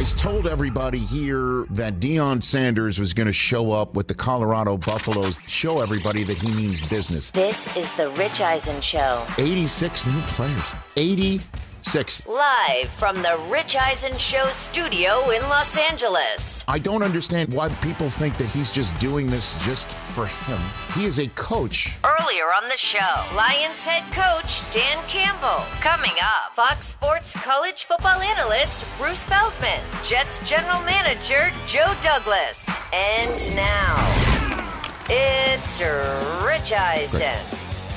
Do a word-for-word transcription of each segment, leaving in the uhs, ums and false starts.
guys told everybody here that Deion Sanders was going to show up with the Colorado Buffaloes, show everybody that he means business. This is the Rich Eisen Show. eighty-six new players. eighty-six. Live from the Rich Eisen Show studio in Los Angeles. I don't understand why people think that he's just doing this just for him. He is a coach. Earlier on the show, Lions head coach Dan Campbell. Coming up, Fox Sports college football analyst Bruce Feldman. Jets general manager Joe Douglas. And now, it's Rich Eisen. Great.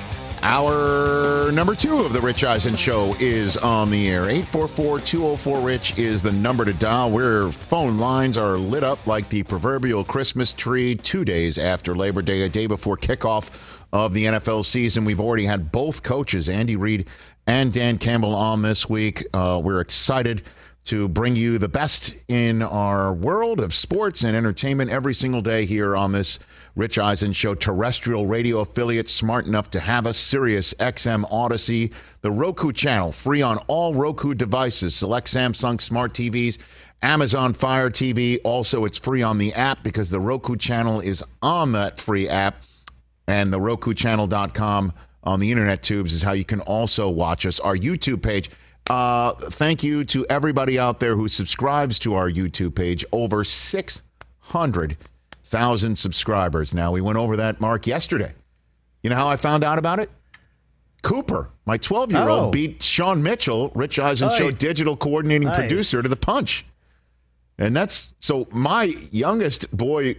Hour number two of the Rich Eisen Show is on the air. eight four four, two oh four, RICH is the number to dial. Where phone lines are lit up like the proverbial Christmas tree two days after Labor Day, a day before kickoff of the N F L season. We've already had both coaches, Andy Reid and Dan Campbell, on this week. Uh, we're excited to bring you the best in our world of sports and entertainment every single day here on this Rich Eisen Show. Terrestrial radio affiliate smart enough to have us, Sirius X M Odyssey, the Roku channel, free on all Roku devices, select Samsung smart T Vs, Amazon Fire T V. Also, it's free on the app because the Roku channel is on that free app, and the Roku channel dot com on the internet tubes is how you can also watch us. Our YouTube page. Uh, thank you to everybody out there who subscribes to our YouTube page. Over six hundred thousand subscribers now. We went over that mark yesterday. You know how I found out about it? Cooper, my twelve-year-old, oh. beat Sean Mitchell, Rich Eisen Aye. Show digital coordinating Nice. producer, to the punch. And that's so my youngest boy,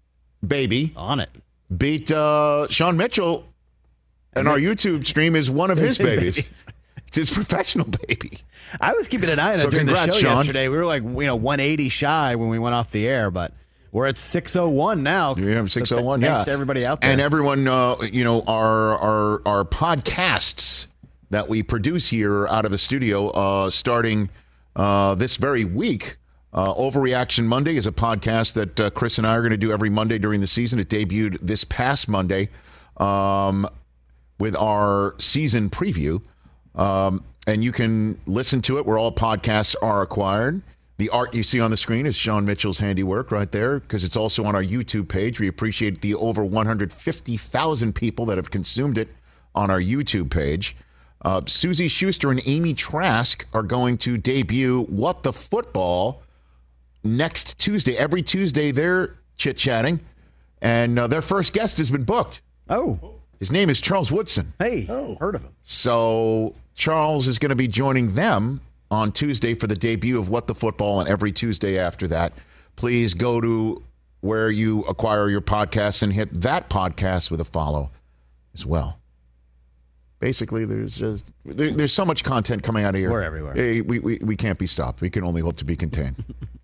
baby, on it, beat uh, Sean Mitchell, and, and our YouTube stream is one of his, his babies. babies. It's his professional baby. I was keeping an eye on it so during congrats, the show Sean. yesterday. We were like, you know, one eighty shy when we went off the air, but we're at six oh one now. Yeah, six oh one. So th- yeah. Thanks to everybody out there. And everyone, uh, you know, our, our, our podcasts that we produce here out of the studio uh, starting uh, this very week. Uh, Overreaction Monday is a podcast that uh, Chris and I are going to do every Monday during the season. It debuted this past Monday um, with our season preview. Um, and you can listen to it where all podcasts are acquired. The art you see on the screen is Sean Mitchell's handiwork right there, because it's also on our YouTube page. We appreciate the over one hundred fifty thousand people that have consumed it on our YouTube page. Uh, Susie Schuster and Amy Trask are going to debut What the Football next Tuesday. Every Tuesday they're chit-chatting, and uh, their first guest has been booked. Oh. His name is Charles Woodson. Hey, oh. heard of him. So Charles is going to be joining them on Tuesday for the debut of What the Football, and every Tuesday after that. Please go to where you acquire your podcasts and hit that podcast with a follow as well. Basically, there's just there, there's so much content coming out of here. We're everywhere. Hey, we, we, we can't be stopped. We can only hope to be contained.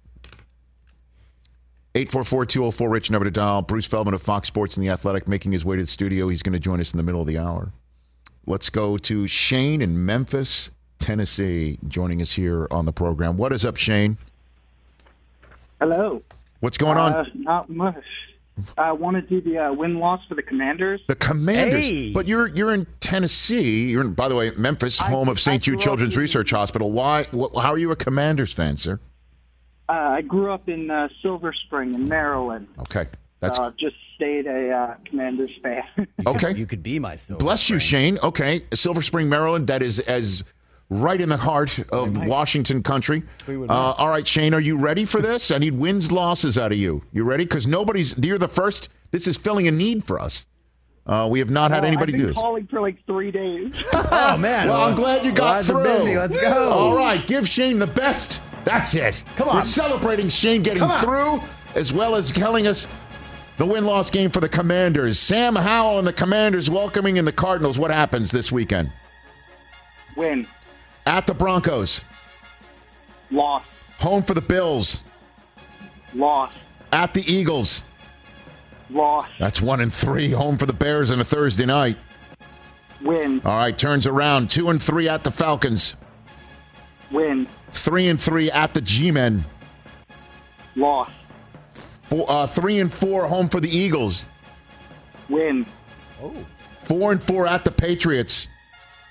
eight four four, two oh four, RICH, number to dial. Bruce Feldman of Fox Sports and The Athletic making his way to the studio. He's going to join us in the middle of the hour. Let's go to Shane in Memphis, Tennessee, joining us here on the program. What is up, Shane? Hello. What's going uh, on? Not much. I want to do the uh, win-loss for the Commanders. The Commanders. Hey. But you're you're in Tennessee. You're in, by the way, Memphis, I, home of Saint Jude Children's in, Research Hospital. Why? Wh- how are you a Commanders fan, sir? Uh, I grew up in uh, Silver Spring in Maryland. Okay. That's uh, just stayed a uh, Commanders fan. okay. You could be my Silver Bless you, Spring. Shane. Okay. Silver Spring, Maryland. That is as right in the heart of Washington country. Uh, all right, Shane, are you ready for this? I need wins, losses out of you. You ready? Because nobody's, you're the first. This is filling a need for us. Uh, we have not had well, anybody I've been do this. calling for like three days. Oh, man. Well, I'm glad you got Lines are through. busy. Let's go. All right, give Shane the best. That's it. Come on. We're celebrating Shane getting Come on. through, as well as telling us the win-loss game for the Commanders. Sam Howell and the Commanders welcoming in the Cardinals. What happens this weekend? Win. At the Broncos. Loss. Home for the Bills. Loss. At the Eagles. Loss. That's one and three. Home for the Bears on a Thursday night. Win. All right, turns around. Two and three at the Falcons. Win. Three and three at the G-Men. Loss. Four, uh, three and four home for the Eagles. Win. Oh. Four and four at the Patriots.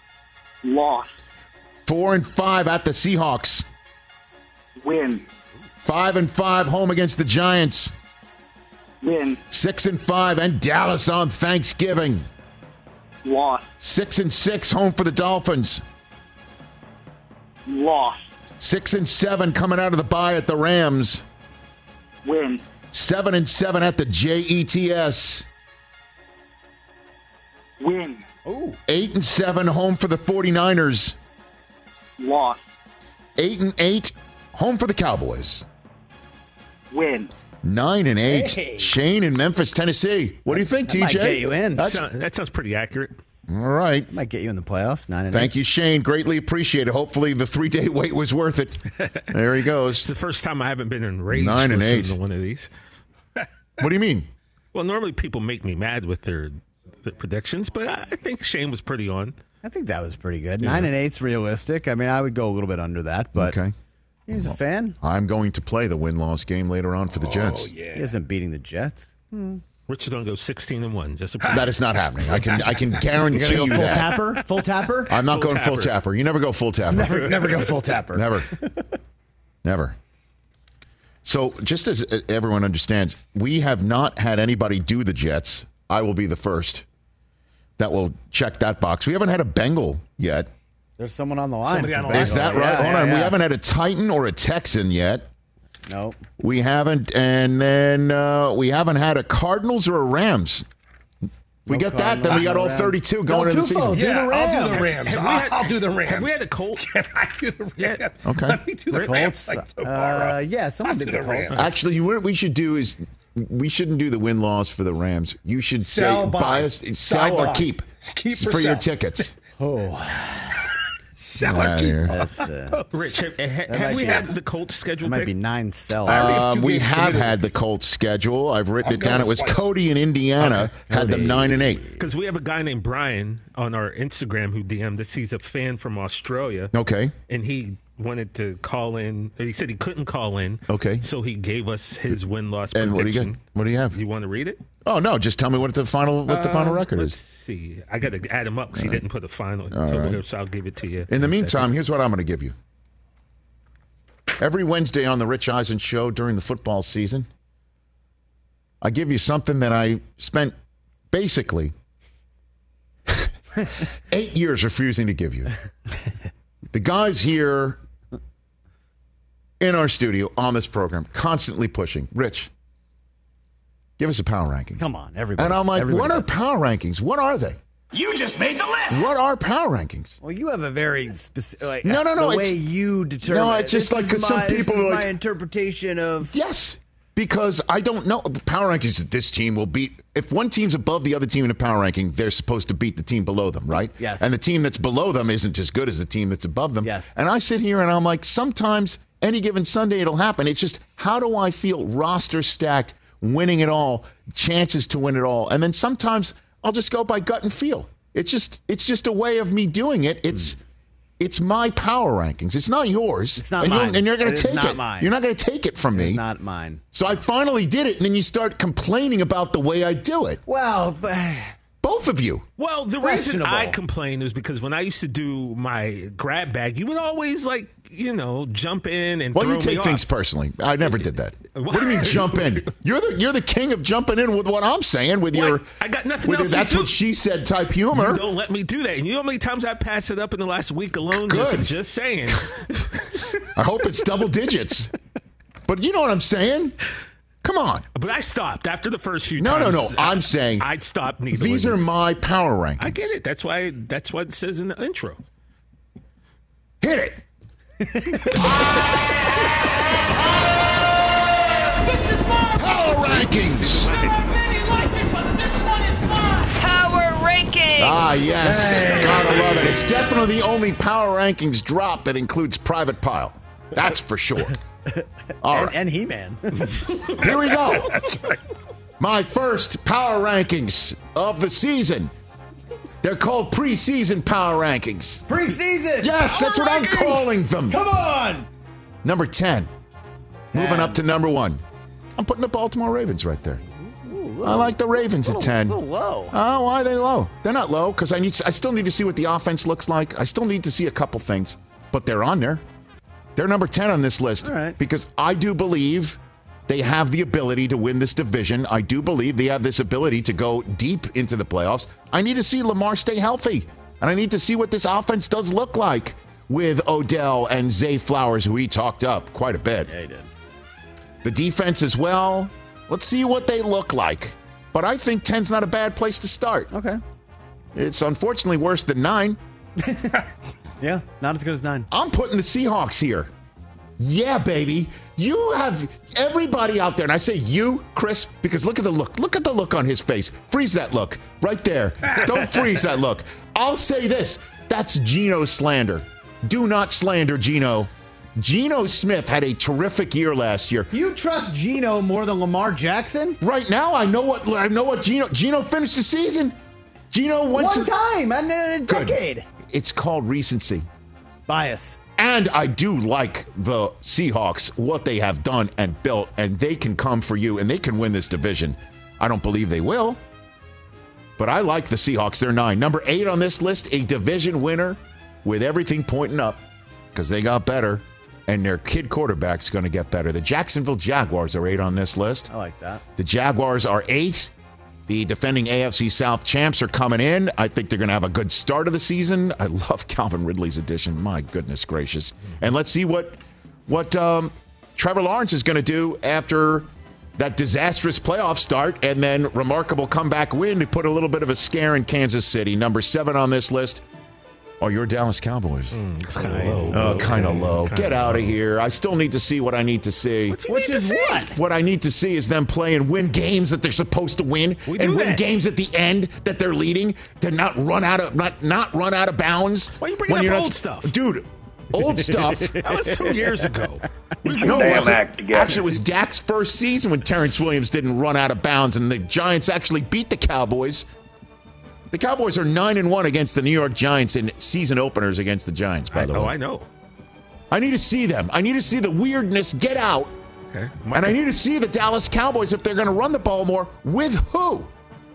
Loss. Four and five at the Seahawks. Win. Five and five home against the Giants. Win. Six and five and Dallas on Thanksgiving. Loss. Six and six home for the Dolphins. Loss. Six and seven coming out of the bye at the Rams. Win. Seven and seven at the Jets. Win. Ooh. Eight and seven home for the 49ers. Loss. Eight and eight home for the Cowboys. Win. Nine and eight. Hey. Shane in Memphis, Tennessee. What do you think, That T J? might get you in. That's, Sound- that sounds pretty accurate. all right. Might get you in the playoffs. Nine and Thank you, Shane. Greatly appreciate it. Hopefully the three-day wait was worth it. There he It's goes. the first time I haven't been enraged Nine and listening eight. to one of these. What do you mean? Well, normally people make me mad with their, their predictions, but I think Shane was pretty on. I think that was pretty good. Nine and eight's realistic. I mean, I would go a little bit under that, but Okay. he's a fan. I'm going to play the win-loss game later on for the Jets. He isn't beating the Jets. Rich is going to go sixteen and one. Just a That is not happening. I can I can guarantee You're you gonna go full that. tapper. Full tapper. I'm not Full going full tapper. tapper. You never go full tapper. never, never go full tapper. Never. Never. So, just as everyone understands, we have not had anybody do the Jets. I will be the first that will check that box. We haven't had a Bengal yet. There's someone on the line. Somebody on from the line. Is that Bengal. right? Yeah, Hold yeah, on. We yeah. haven't had a Titan or a Texan yet. No. We haven't, and then uh, we haven't had a Cardinals or a Rams. If we No get that, then we got Cardinals, all no Rams. thirty-two going into the Tufo, season. do the Rams. I'll do the Rams. Have we I'll, had- I'll do the Rams. Have we had a Colt? Can I do the Rams? Okay. Let me do the Colts. Rams like tomorrow. Uh, yeah, someone I'll did do the the Colts. Rams. Actually, what we should do is we shouldn't do the win loss for the Rams. You should Sell, say buy. buy us, Side sell or buy. keep, Keep for or your sell. tickets. Sell Outta or keep. here. That's the, Rich, have, have might we be- had the Colts scheduled? might pick? be nine sell. already have Uh, two we games have committed. had the Colts schedule. I've written I'm it down. going It was twice. Cody in Indiana had them Cody. nine and eight. Because we have a guy named Brian on our Instagram who D M'd us. He's a fan from Australia. Okay. And he wanted to call in. He said he couldn't call in. Okay. So he gave us his win-loss And what do you prediction. get? What do you have? You want to read it? Oh no, just tell me what the final what the final Uh, record let's is. see. I got to add him up because he didn't put a final total right. here, so I'll give it to you. In the a meantime, second. here's what I'm going to give you. Every Wednesday on the Rich Eisen Show during the football season, I give you something that I spent basically eight years refusing to give you. The guys here in our studio on this program constantly pushing, Rich, give us a power ranking. Come on, everybody. And I'm like, everybody what are does it. power rankings? What are they? You just made the list. What are power rankings? Well, you have a very specific. Like, No, no, no, The way it's- you determine. No, it's just this like is 'cause some my- this people is are like- my interpretation of. Yes, because I don't know. Power rankings, this team will beat. If one team's above the other team in a power ranking, they're supposed to beat the team below them, right? Yes. And the team that's below them isn't as good as the team that's above them. Yes. And I sit here and I'm like, sometimes any given Sunday it'll happen. It's just, how do I feel roster stacked, winning it all, chances to win it all? And then sometimes I'll just go by gut and feel. It's just, it's just a way of me doing it. It's, it's my power rankings. It's not yours. It's not and mine. You're, and you're going It to is take not it. mine. You're not going to take it from me. It's not mine. So I finally did it, and then you start complaining about the way I do it. Well, but Both of you. Well, the reason Questionable. I complained is because when I used to do my grab bag, you would always, like, you know, jump in and Well, throw you take me things off. personally. I never did that. What do you mean jump in? You're the you're the king of jumping in with what I'm saying with What? your. I got nothing with else your, to That's do. what she said type humor. You don't let me do that. And you know how many times I passed it up in the last week alone? Good. Just, just saying. I hope it's double digits. But you know what I'm saying? Come on. But I stopped after the first few No, no, times. no. I'm saying I'd stop needling. these are my power rankings. I get it. That's why. That's what it says in the intro. Hit it. Power rankings. Power rankings. Ah, yes. Gotta love it. It's definitely the only power rankings drop that includes Private Pile. That's for sure. All and, right. and He-Man. Here we go. That's right. My first power rankings of the season. They're called preseason power rankings. Preseason. Yes, that's what I'm rankings. calling them. Come on. Number ten. Moving ten. up to number one. I'm putting the Baltimore Ravens right there. I like the Ravens at ten. A little low. Oh, why are they low? They're not low because I need. I still need to see what the offense looks like. I still need to see a couple things, but they're on there. They're number ten on this list All right. because I do believe they have the ability to win this division. I do believe they have this ability to go deep into the playoffs. I need to see Lamar stay healthy, and I need to see what this offense does look like with Odell and Zay Flowers, who he talked up quite a bit. Yeah, he did. The defense as well. Let's see what they look like. But I think ten's not a bad place to start. Okay. It's unfortunately worse than nine. Yeah, not as good as nine. I'm putting the Seahawks here. Yeah, baby. You have everybody out there, and I say you, Chris, because look at the look. Look at the look on his face. Freeze that look right there. Don't freeze that look. I'll say this. That's Geno slander. Do not slander Geno. Geno Smith had a terrific year last year. You trust Geno more than Lamar Jackson? Right now, I know what I know what Geno Geno finished the season. Geno went One to time and in a Good. decade. It's called recency. Bias. And I do like the Seahawks, what they have done and built, and they can come for you, and they can win this division. I don't believe they will, but I like the Seahawks. They're nine. Number eight on this list, a division winner with everything pointing up because they got better, and their kid quarterback's going to get better. The Jacksonville Jaguars are eight on this list. I like that. The Jaguars are eight. The defending A F C South champs are coming in. I think they're going to have a good start of the season. I love Calvin Ridley's addition. My goodness gracious. And let's see what what um, Trevor Lawrence is going to do after that disastrous playoff start and then remarkable comeback win to put a little bit of a scare in Kansas City. Number seven on this list are your Dallas Cowboys. Mm, it's kind of low. Oh, kind of low. Kinda Get out of low. here. I still need to see what I need to see. What do you Which need is to see? what? What I need to see is them play and win games that they're supposed to win, We and do win that. games at the end that they're leading. To not run out of not not run out of bounds. Why you bringing when up you're old not- stuff? dude? Old stuff. That was two years ago. No, it Damn wasn't. act together. Actually, it was Dak's first season when Terrence Williams didn't run out of bounds, and the Giants actually beat the Cowboys. The Cowboys are nine and one against the New York Giants in season openers against the Giants. By I the know, way, I know. I need to see them. I need to see the weirdness get out. Okay. And I need to see the Dallas Cowboys, if they're going to run the ball more, with who?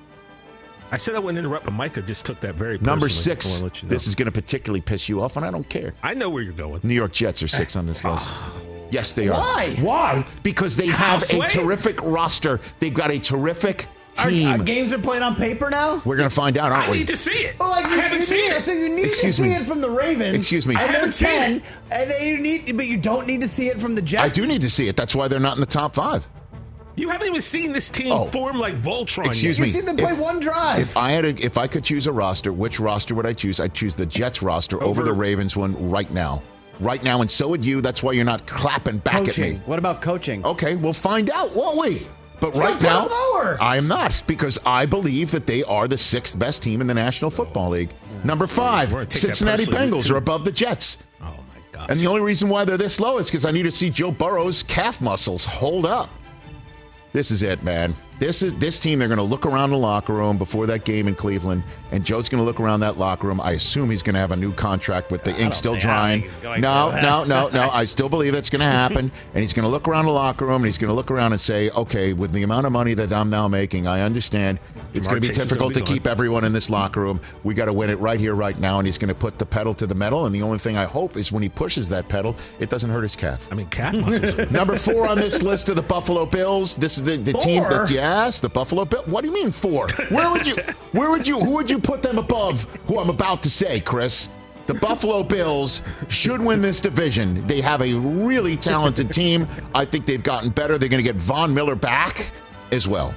I said I wouldn't interrupt, but Micah just took that very Number personally. I six. wanna let you know. This is going to particularly piss you off, and I don't care. I know where you're going. New York Jets are six on this list. Yes, they are. Why? Why? Because they have Sway? a terrific roster. They've got a terrific Our, team. our games are played on paper now? We're going to find out, aren't I we? need to see it. Well, like, I you, haven't you seen need, it. So you need Excuse to see me. it from the Ravens. Excuse me. And I they're haven't seen ten. it. And then you need, but you don't need to see it from the Jets. I do need to see it. That's why they're not in the top five. You haven't even seen this team Oh. form like Voltron Excuse yet. You me. see them play If- one drive. If I had, a, if I could choose a roster, which roster would I choose? I'd choose the Jets roster over, Over- the Ravens one right now, right now, and so would you. That's why you're not clapping back coaching. at me. What about coaching? Okay, we'll find out, won't we? But So right put now, them lower. I am not, because I believe that they are the sixth best team in the National Football League. Number five, We're gonna take that Cincinnati personally, Bengals too. are above the Jets. Oh, my gosh. And the only reason why they're this low is because I need to see Joe Burrow's calf muscles hold up. This is it, man. This is this team. They're going to look around the locker room before that game in Cleveland, and Joe's going to look around that locker room. I assume he's going to have a new contract with the ink still think- I don't drying. think he's going No, to. no, no, no. I still believe that's going to happen. And he's going to look around the locker room, and he's going to look around and say, "Okay, with the amount of money that I'm now making, I understand it's Jamar going to be Chase is difficult gonna to be keep everyone in this locker room. We got to win it right here, right now." And he's going to put the pedal to the metal. And the only thing I hope is when he pushes that pedal, it doesn't hurt his calf. I mean, calf muscles. are- Number four on this list of the Buffalo Bills. This is the, the team Four? that yes, the Buffalo Bills. What do you mean four? Where would you where would you who would you put them above who I'm about to say, Chris? The Buffalo Bills should win this division. They have a really talented team. I think they've gotten better. They're going to get Von Miller back as well.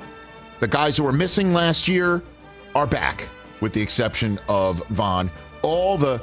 The guys who were missing last year are back, with the exception of Von. All the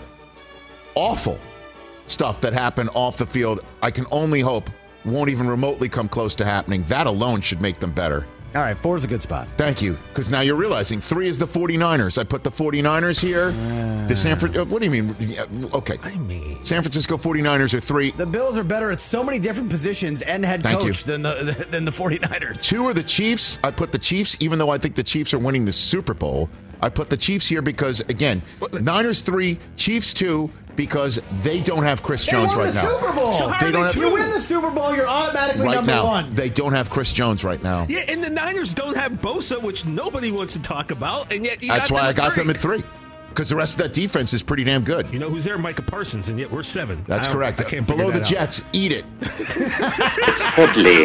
awful stuff that happened off the field, I can only hope won't even remotely come close to happening. That alone should make them better. All right, four is a good spot. Thank you. Because now you're realizing three is the 49ers. I put the 49ers here. The San Fran- What do you mean? Yeah, Okay. I mean, San Francisco 49ers are three. The Bills are better at so many different positions and head Thank coach you. than the than the 49ers. Two are the Chiefs. I put the Chiefs, even though I think the Chiefs are winning the Super Bowl. I put the Chiefs here because, again, Niners three, Chiefs two, because they don't have Chris They Jones won right the now. Super Bowl. So how They are don't they have- two? You win the Super Bowl, you're automatically Right number now, one. they don't have Chris Jones right now. Yeah, and the Niners don't have Bosa, which nobody wants to talk about, and yet you That's got why them I at got three. them at three. because the rest of that defense is pretty damn good. You know who's there? Micah Parsons, and yet we're seven. That's I don't- correct. I can't Below figure the that Jets, eat it. It's Headley.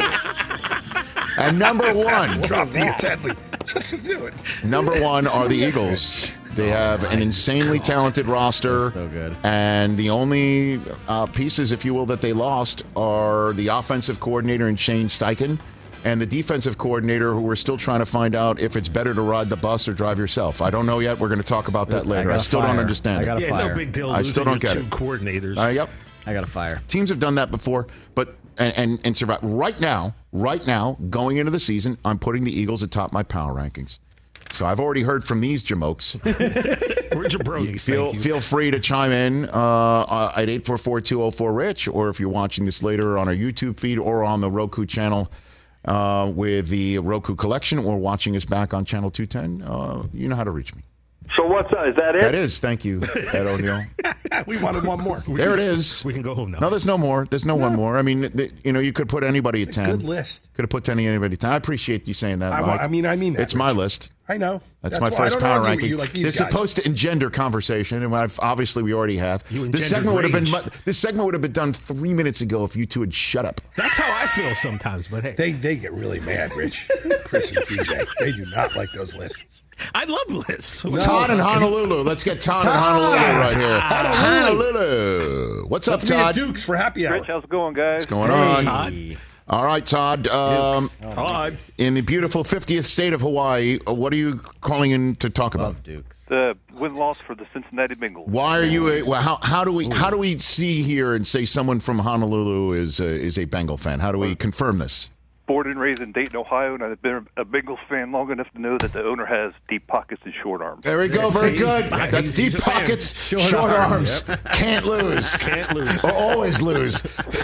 And number one, Drop the it's Headley. Just to do it. number one are the Eagles. They have an insanely talented roster. They're so good. And the only uh, pieces, if you will, that they lost are the offensive coordinator in Shane Steichen and the defensive coordinator, who we're still trying to find out if it's better to ride the bus or drive yourself. I don't know yet. We're going to talk about that later. I, gotta still don't fire. understand I it. gotta Yeah, fire. no big deal. I still losing don't your get two it. coordinators. Uh, yep. I got to fire. Teams have done that before, but and, and and survive. Right now, right now, going into the season, I'm putting the Eagles atop my power rankings. So I've already heard from these jamokes. We're jabronis. Feel thank you. feel free to chime in uh, at eight four four, two oh four, RICH, or if you're watching this later on our YouTube feed or on the Roku channel uh, with the Roku collection, or watching us back on channel two ten, uh, you know how to reach me. So what's that? Is that it? That is, thank you, Ed O'Neill. We wanted one more. There it is. We can go home now. No, there's no more. There's no, one more. I mean, th- you know, you could put anybody at ten. Good list. Could have put any anybody at ten. I appreciate you saying that, I, Mike. wa- I mean, I mean that. It's my Rich. list. I know. That's, That's my why I first don't power argue with ranking. you like these They're guys. supposed to engender conversation, and I've, obviously we already have. You This engendered segment would have been rage. mu- this segment would have been done three minutes ago if you two had shut up. That's how I feel sometimes. But hey, They they get really mad, Rich. Chris and P J. They do not like those lists. I love lists. Todd in Honolulu. Let's get Todd, in Honolulu right here. Honolulu. What's up, Let's meet at Todd? Dukes for happy hour. Rich, how's it going, guys? What's going on? Todd. All right, Todd. Um, Todd. in the beautiful fiftieth state of Hawaii, uh, what are you calling in to talk about? Love Dukes. The win-loss for the Cincinnati Bengals. Why are you? A, well, how how do we how do we see here and say someone from Honolulu is a, is a Bengal fan? How do we confirm this? Born and raised in Dayton, Ohio, and I've been a Bengals fan long enough to know that the owner has deep pockets and short arms. There we go. Very See? good. He's- That's he's deep a fan. pockets, short, Short arms. arms. Can't lose. Can't lose. Or always lose.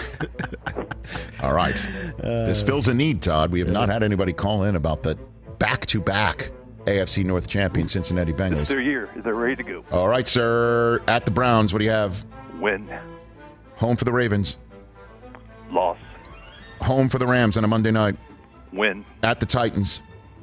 All right. This fills a need, Todd. We have not had anybody call in about the back-to-back A F C North champion Cincinnati It's Bengals. their year. They're ready to go. All right, sir. At the Browns, what do you have? Win. Home for the Ravens. Loss. Home for the Rams on a Monday night. Win. At the Titans.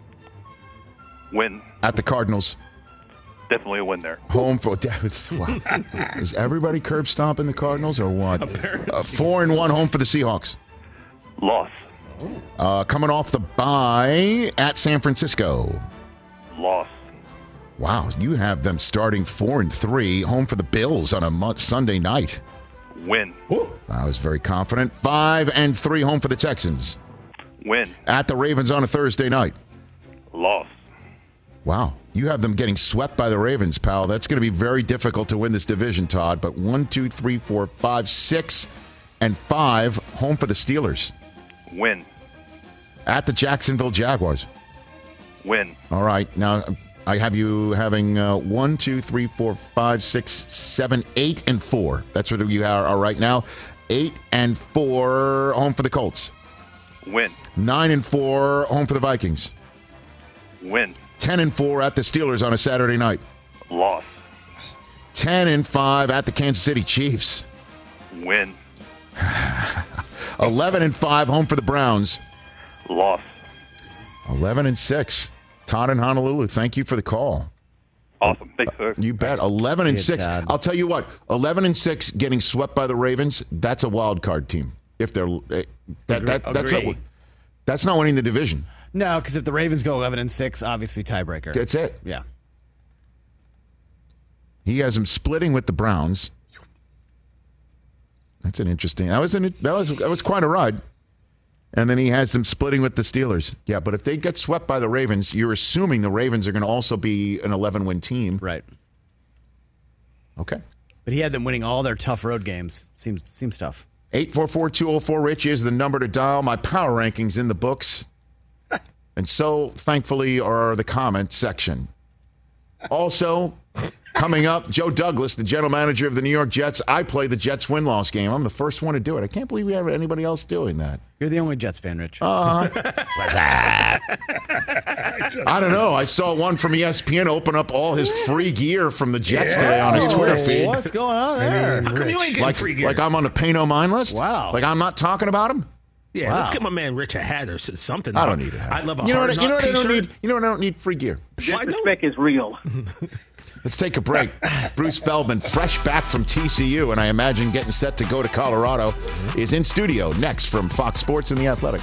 Win. At the Cardinals. Definitely a win there. Home for wow. Is everybody curb stomping the Cardinals or what? Uh, four and one home for the Seahawks. Loss. Uh, coming off the bye at San Francisco. Loss. Wow, you have them starting four and three home for the Bills on a mo- Sunday night. Win. I was very confident. Five and three home for the Texans Win. at the Ravens on a Thursday night. Loss. Wow, you have them getting swept by the Ravens, pal. That's going to be very difficult to win this division, Todd. But one, two, three, four, five, six, and five home for the Steelers Win. at the Jacksonville Jaguars. Win. All right, now I have you having uh, one, two, three, four, five, six, seven, eight, and four. That's what you are, are right now. Eight and four home for the Colts. Win. Nine and four home for the Vikings. Win. Ten and four at the Steelers on a Saturday night. Loss. Ten and five at the Kansas City Chiefs. Win. Eleven and five home for the Browns. Loss. Eleven and six. Todd in Honolulu, thank you for the call. Awesome. Thanks, sir. You bet. Eleven and See you, six. Todd. I'll tell you what. Eleven and six, getting swept by the Ravens. That's a wild card team. If they're eh, that that that's Agree. not, that's not winning the division. No, because if the Ravens go eleven and six, obviously tiebreaker. That's it. Yeah. He has them splitting with the Browns. That's an interesting. That was an that was that was quite a ride. And then he has them splitting with the Steelers. Yeah, but if they get swept by the Ravens, you're assuming the Ravens are going to also be an eleven-win team. Right. Okay. But he had them winning all their tough road games. Seems seems tough. eight four four, two oh four, RICH is the number to dial. My power rankings in the books. And so, thankfully, are the comment section. Also, coming up, Joe Douglas, the general manager of the New York Jets. I play the Jets win-loss game. I'm the first one to do it. I can't believe we have anybody else doing that. You're the only Jets fan, Rich. I don't know. I saw one from E S P N open up all his free gear from the Jets Yeah. today on his Twitter feed. What's going on there? How come you ain't getting Like, free gear? like I'm on the Pay No Mind list? Wow. Like I'm not talking about him? yeah, Wow. let's get my man Rich a hat or s- something. I don't need a hat. I love a you know hard what, you know knock what I don't t-shirt. need? You know what I don't need? Free gear. Why don't? Disrespect is real. Let's take a break. Bruce Feldman, fresh back from T C U, and I imagine getting set to go to Colorado, is in studio next from Fox Sports and The Athletic.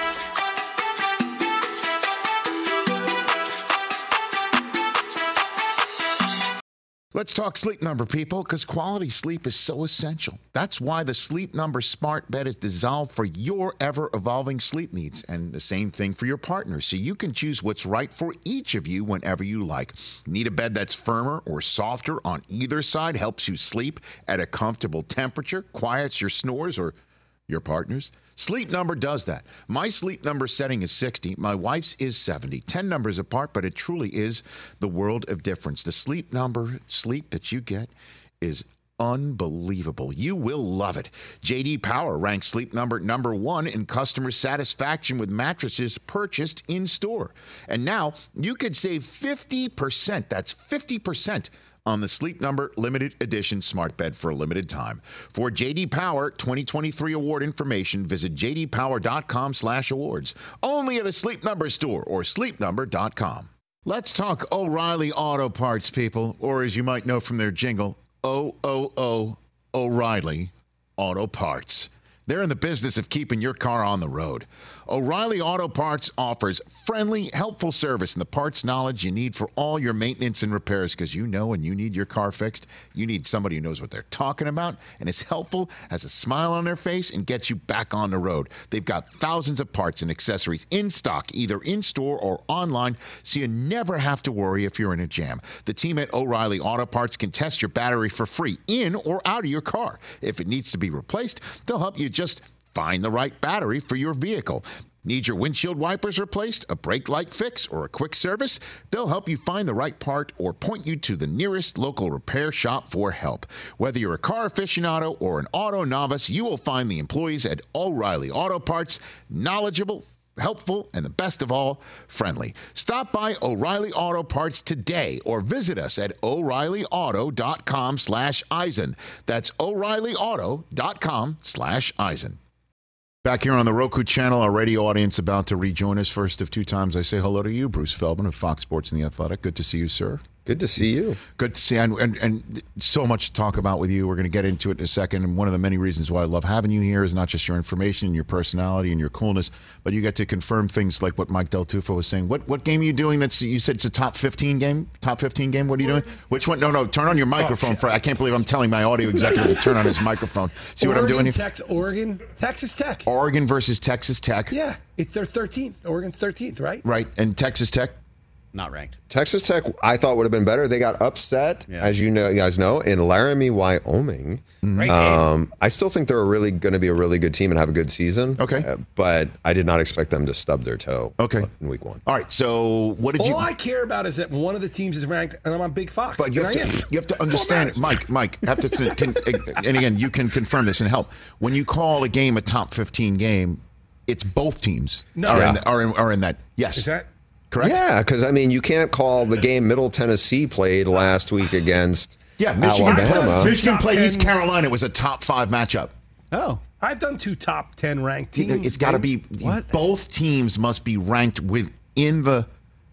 Let's talk Sleep Number, people, because quality sleep is so essential. That's why the Sleep Number smart bed is designed for your ever-evolving sleep needs, and the same thing for your partner, so you can choose what's right for each of you whenever you like. Need a bed that's firmer or softer on either side, helps you sleep at a comfortable temperature, quiets your snores or your partner's? Sleep Number does that. My Sleep Number setting is sixty. My wife's is seventy. ten numbers apart, but it truly is the world of difference. The Sleep Number sleep that you get is unbelievable. You will love it. J D Power ranks Sleep Number number one in customer satisfaction with mattresses purchased in store. And now you could save fifty percent. That's fifty percent on the Sleep Number limited edition smart bed for a limited time. For J D Power twenty twenty-three award information, visit j d power dot com slash awards. Only at a Sleep Number store or sleep number dot com. Let's talk O'Reilly Auto Parts, people, or as you might know from their jingle, O O O O'Reilly Auto Parts. They're in the business of keeping your car on the road. O'Reilly Auto Parts offers friendly, helpful service and the parts knowledge you need for all your maintenance and repairs, because you know when you need your car fixed, you need somebody who knows what they're talking about and is helpful, has a smile on their face, and gets you back on the road. They've got thousands of parts and accessories in stock, either in-store or online, so you never have to worry if you're in a jam. The team at O'Reilly Auto Parts can test your battery for free in or out of your car. If it needs to be replaced, they'll help you just find the right battery for your vehicle. Need your windshield wipers replaced, a brake light fix, or a quick service? They'll help you find the right part or point you to the nearest local repair shop for help. Whether you're a car aficionado or an auto novice, you will find the employees at O'Reilly Auto Parts knowledgeable, helpful, and the best of all, friendly. Stop by O'Reilly Auto Parts today or visit us at o'reilly auto dot com slash Eisen. That's o'reilly auto dot com slash Eisen. Back here on the Roku channel, our radio audience about to rejoin us. First of two times, I say hello to you, Bruce Feldman of Fox Sports and The Athletic. Good to see you, sir. Good to see you. Good to see you. And, and, and so much to talk about with you. We're going to get into it in a second. And one of the many reasons why I love having you here is not just your information and your personality and your coolness, but you get to confirm things like what Mike Del Tufo was saying. What what game are you doing? That's you said it's a top fifteen game? Top fifteen game? What are you doing? Which one? No, no. Turn on your microphone. Oh, for, I can't believe I'm telling my audio executive to turn on his microphone. See Oregon, what I'm doing here? Tex, Oregon, Texas Tech. Oregon versus Texas Tech. Yeah, it's their thirteenth. Oregon's thirteenth, right? Right. And Texas Tech? Not ranked. Texas Tech, I thought would have been better. They got upset, yeah. as you know, you guys know, in Laramie, Wyoming. Right. Um, I still think they're really going to be a really good team and have a good season. Okay. Uh, but I did not expect them to stub their toe. Okay. In week one. All right. So what did All you? All I care about is that one of the teams is ranked, and I'm on Big Fox. But you have, to, you have to understand it, Mike. Mike, have to. Can, and again, you can confirm this and help. When you call a game a top fifteen game, it's both teams no. are, yeah. in, are, in, are in that. Yes. Is that? Correct? Yeah, because, I mean, you can't call the game Middle Tennessee played last week against yeah, Michigan, Alabama. Michigan played East Carolina. It was a top five matchup. Oh. I've done two top ten ranked teams. It's got to be what? Both teams must be ranked within the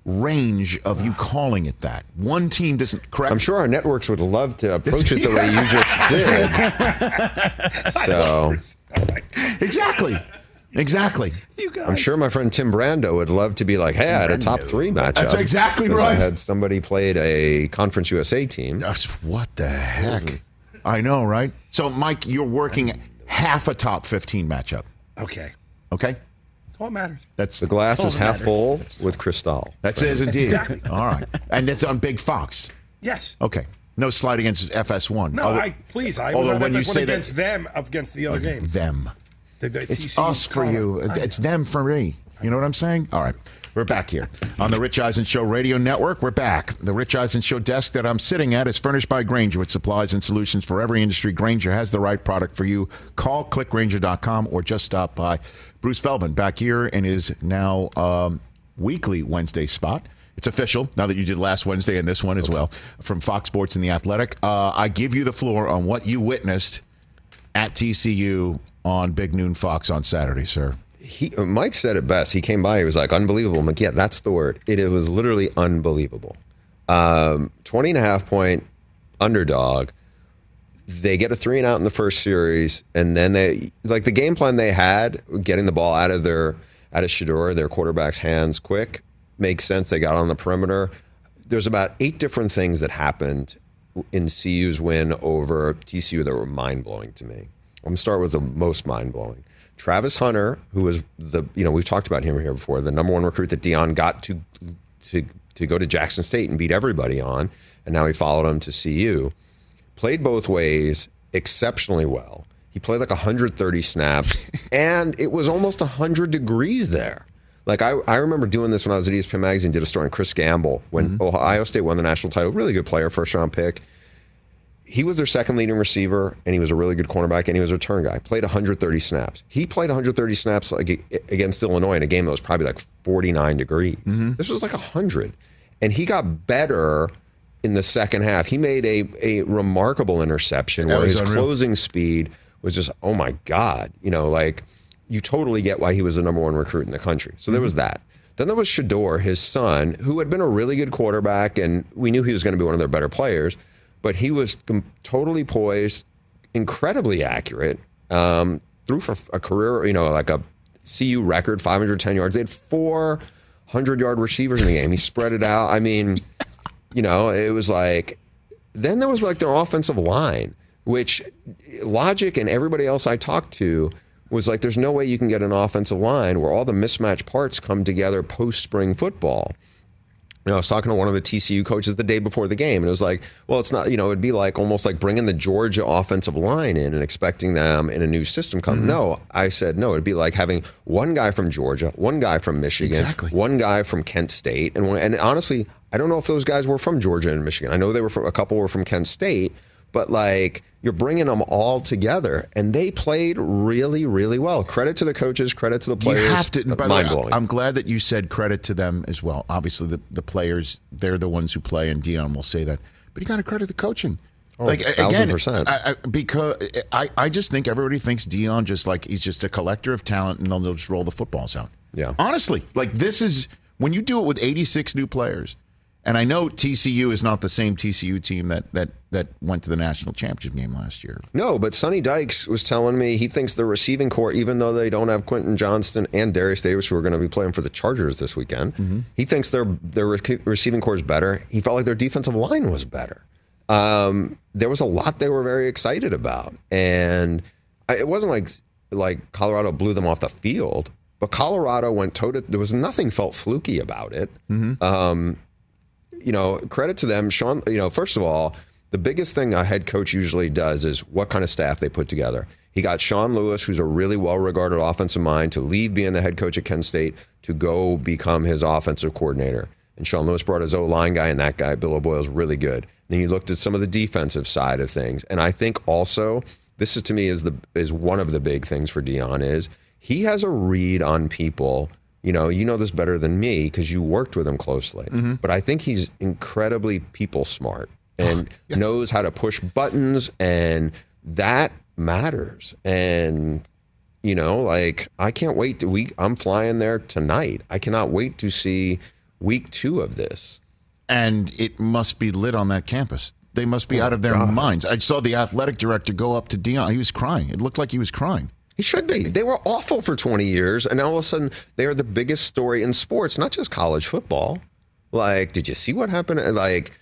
range of you calling it that. One team doesn't, correct? I'm sure our networks would love to approach it the way you just did. So. Exactly. Exactly. You guys. I'm sure my friend Tim Brando would love to be like, hey, I had a top three matchup. That's exactly right. I had somebody played a Conference U S A team. That's, what the heck? Mm-hmm. I know, right? So, Mike, you're working half a top fifteen matchup. Okay. Okay? That's all that matters. That's the glass all is half matters. full with Cristal. That's right. it, indeed. Exactly. All right. And that's on Big Fox. Yes. Okay. No slide against F S one. No, although, I please. I although was when on you say against that, them up against the other okay, game. Them. The, the It's T C us for you. It's them for me. You know what I'm saying? All right. We're back here on the Rich Eisen Show Radio Network. We're back. The Rich Eisen Show desk that I'm sitting at is furnished by Grainger with supplies and solutions for every industry. Grainger has the right product for you. Call click grainger dot com or just stop by. Bruce Feldman back here in his now um, weekly Wednesday spot. It's official now that you did last Wednesday and this one as well from Fox Sports and The Athletic. Uh, I give you the floor on what you witnessed at T C U on Big Noon Fox on Saturday, sir. He, Mike said it best. He came by. He was like, unbelievable. I'm like, yeah, that's the word. It, it was literally unbelievable. Um, twenty and a half point underdog. They get a three and out in the first series, and then they like the game plan they had, getting the ball out of their out of Shedeur, their quarterback's hands quick, makes sense. They got on the perimeter. There's about eight different things that happened in C U's win over T C U that were mind-blowing to me. I'm going to start with the most mind-blowing. Travis Hunter, who was the, you know, we've talked about him here before, the number one recruit that Deion got to to to go to Jackson State and beat everybody on, and now he followed him to C U, played both ways exceptionally well. He played like one hundred thirty snaps, and it was almost one hundred degrees there. Like, I, I remember doing this when I was at E S P N Magazine, did a story on Chris Gamble when mm-hmm. Ohio State won the national title. Really good player, first-round pick. He was their second leading receiver, and he was a really good cornerback, and he was a return guy. Played one hundred thirty snaps. He played one hundred thirty snaps like, against Illinois in a game that was probably like forty-nine degrees. Mm-hmm. This was like one hundred. And he got better in the second half. He made a, a remarkable interception that where his unreal. Closing speed was just, oh, my God. You know, like... You totally get why he was the number one recruit in the country. So there was that. Then there was Shedeur, his son, who had been a really good quarterback, and we knew he was going to be one of their better players, but he was totally poised, incredibly accurate, um, threw for a career, you know, like a C U record, five hundred ten yards. They had four hundred-yard receivers in the game. He spread it out. I mean, you know, it was like, then there was like their offensive line, which Logic and everybody else I talked to was like, there's no way you can get an offensive line where all the mismatched parts come together post-spring football. You know, I was talking to one of the T C U coaches the day before the game, and it was like, well, it's not, you know, it'd be like almost like bringing the Georgia offensive line in and expecting them in a new system come. Mm-hmm. No, I said, no, it'd be like having one guy from Georgia, one guy from Michigan, exactly. one guy from Kent State. And, and honestly, I don't know if those guys were from Georgia and Michigan. I know they were from, a couple were from Kent State, but like, you're bringing them all together, and they played really, really well. Credit to the coaches, credit to the players. You have to. By mind the way, blowing. I'm glad that you said credit to them as well. Obviously, the, the players, they're the ones who play, and Deion will say that. But you got to credit the coaching. Oh, like thousand again, percent. I, I, because I, I just think everybody thinks Deion just like he's just a collector of talent, and they'll just roll the footballs out. Yeah. Honestly, like this is when you do it with eighty-six new players. And I know T C U is not the same T C U team that, that, that went to the national championship game last year. No, but Sonny Dykes was telling me he thinks the receiving corps, even though they don't have Quentin Johnston and Darius Davis, who are going to be playing for the Chargers this weekend, mm-hmm. he thinks their their receiving corps is better. He felt like their defensive line was better. Um, there was a lot they were very excited about. And I, it wasn't like like Colorado blew them off the field, but Colorado went toe to, there was nothing felt fluky about it. Mm-hmm. Um You know, credit to them. Sean, you know, first of all, the biggest thing a head coach usually does is what kind of staff they put together. He got Sean Lewis, who's a really well-regarded offensive mind, to leave being the head coach at Kent State to go become his offensive coordinator. And Sean Lewis brought his O-line guy, and that guy, Bill O'Boyle, is really good. Then you looked at some of the defensive side of things. And I think also, this is to me is the is one of the big things for Deion is he has a read on people. You know, you know this better than me because you worked with him closely. Mm-hmm. But I think he's incredibly people smart and oh, yeah. knows how to push buttons, and that matters. And, you know, like, I can't wait to week. I'm flying there tonight. I cannot wait to see week two of this. And it must be lit on that campus. They must be oh, out of their God. minds. I saw the athletic director go up to Deion. He was crying. It looked like he was crying. He should be. They were awful for twenty years, and all of a sudden, they are the biggest story in sports, not just college football. Like, did you see what happened? Like,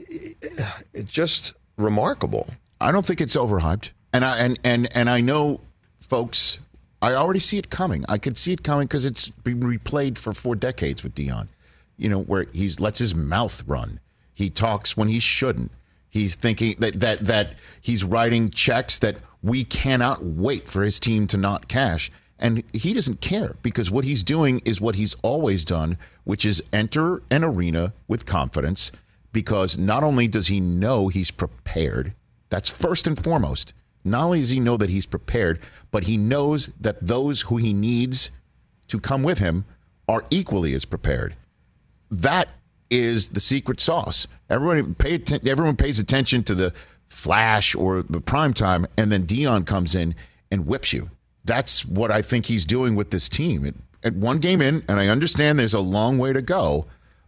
it's just remarkable. I don't think it's overhyped. And I and, and, and I know, folks, I already see it coming. I could see it coming because it's been replayed for four decades with Deion. You know, where he lets his mouth run. He talks when he shouldn't. He's thinking that that that he's writing checks that we cannot wait for his team to not cash. And he doesn't care because what he's doing is what he's always done, which is enter an arena with confidence, because not only does he know he's prepared, that's first and foremost. Not only does he know that he's prepared, but he knows that those who he needs to come with him are equally as prepared. That is the secret sauce. Everyone pay atten- everyone pays attention to the flash or the prime time, and then Deion comes in and whips you. That's what I think he's doing with this team. It, at one game in, and I understand there's a long way to go,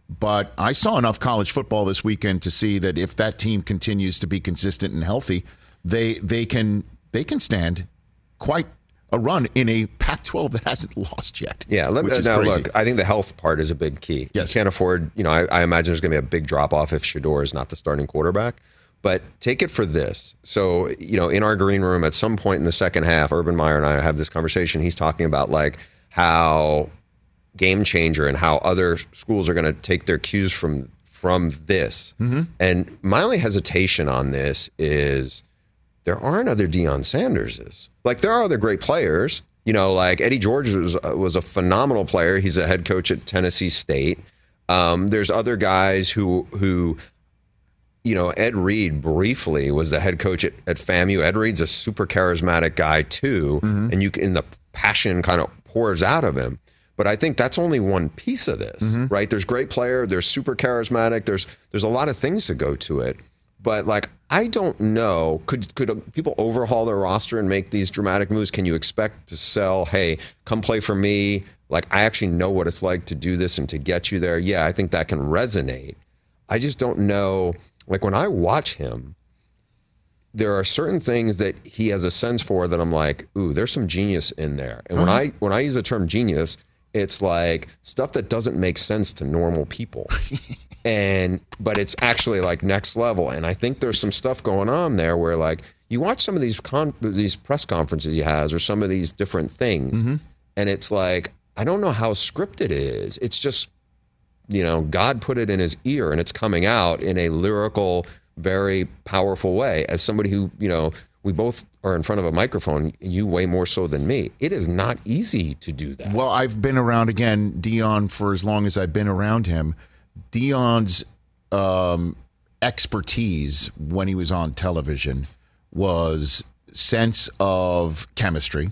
But I saw enough college football this weekend to see that if that team continues to be consistent and healthy, they they can they can stand quite a run in a Pac twelve that hasn't lost yet. Yeah, let, which is now crazy. look, I think the health part is a big key. Yes. You can't afford, you know, I, I imagine there's going to be a big drop off if Shedeur is not the starting quarterback. But take it for this. So, you know, in our green room at some point in the second half, Urban Meyer and I have this conversation. He's talking about like how game changer and how other schools are going to take their cues from from this. Mm-hmm. And my only hesitation on this is there aren't other Deion Sanderses. Like there are other great players. You know, like Eddie George was, was a phenomenal player. He's a head coach at Tennessee State. Um, there's other guys who who. You know, Ed Reed briefly was the head coach at, at FAMU. Ed Reed's a super charismatic guy too, mm-hmm. and you can, the passion kind of pours out of him. But I think that's only one piece of this, mm-hmm. right? There's great player, there's super charismatic, there's there's a lot of things to go to it. But like, I don't know, could could people overhaul their roster and make these dramatic moves? Can you expect to sell, hey, come play for me? Like, I actually know what it's like to do this and to get you there. Yeah, I think that can resonate. I just don't know. Like when I watch him, there are certain things that he has a sense for that I'm like, ooh, there's some genius in there. And when uh-huh. I when I use the term genius, it's like stuff that doesn't make sense to normal people. and but it's actually like next level. And I think there's some stuff going on there where like you watch some of these con- these press conferences he has or some of these different things, mm-hmm. and it's like, I don't know how scripted it is. It's just, you know, God put it in his ear and it's coming out in a lyrical, very powerful way. As somebody who, you know, we both are in front of a microphone, you way more so than me. It is not easy to do that. Well, I've been around, again, Deion for as long as I've been around him. Deion's um, expertise when he was on television was sense of chemistry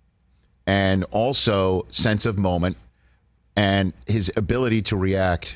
and also sense of moment. And his ability to react,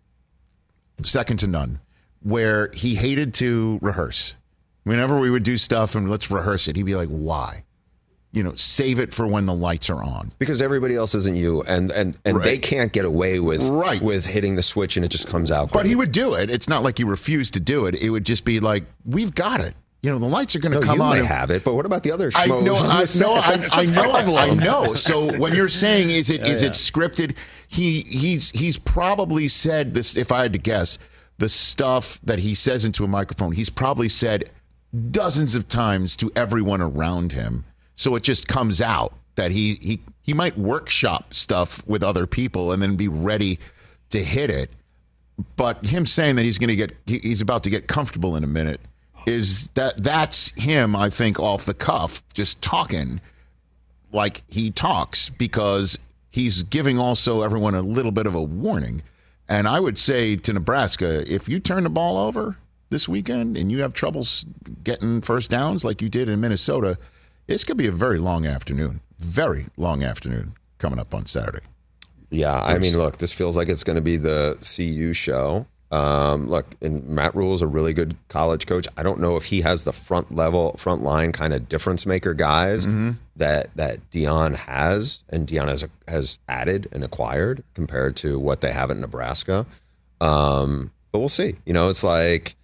second to none, where he hated to rehearse. Whenever we would do stuff and let's rehearse it, he'd be like, why? You know, save it for when the lights are on. Because everybody else isn't you, and and, and right. they can't get away with, right. with hitting the switch and it just comes out. But he would do it. It's not like he refused to do it. It would just be like, we've got it. You know, the lights are going to no, come you on. May and, have it, but what about the other I schmoes? know, I know, I, I know, problem. I know. So when you're saying, is it yeah, is yeah. it scripted? He he's he's probably said this. If I had to guess, the stuff that he says into a microphone, he's probably said dozens of times to everyone around him. So it just comes out that he he he might workshop stuff with other people and then be ready to hit it. But him saying that he's going to get he's about to get comfortable in a minute. Is that that's him, I think, off the cuff, just talking like he talks because he's giving also everyone a little bit of a warning. And I would say to Nebraska, if you turn the ball over this weekend and you have troubles getting first downs like you did in Minnesota, this could be a very long afternoon, very long afternoon coming up on Saturday. Yeah, I mean, look, this feels like it's going to be the C U show. Um, look, and Matt Rule is a really good college coach. I don't know if he has the front level, front line kind of difference maker guys mm-hmm. that that Deion has, and Deion has has added and acquired compared to what they have at Nebraska. Um, but we'll see. You know, it's like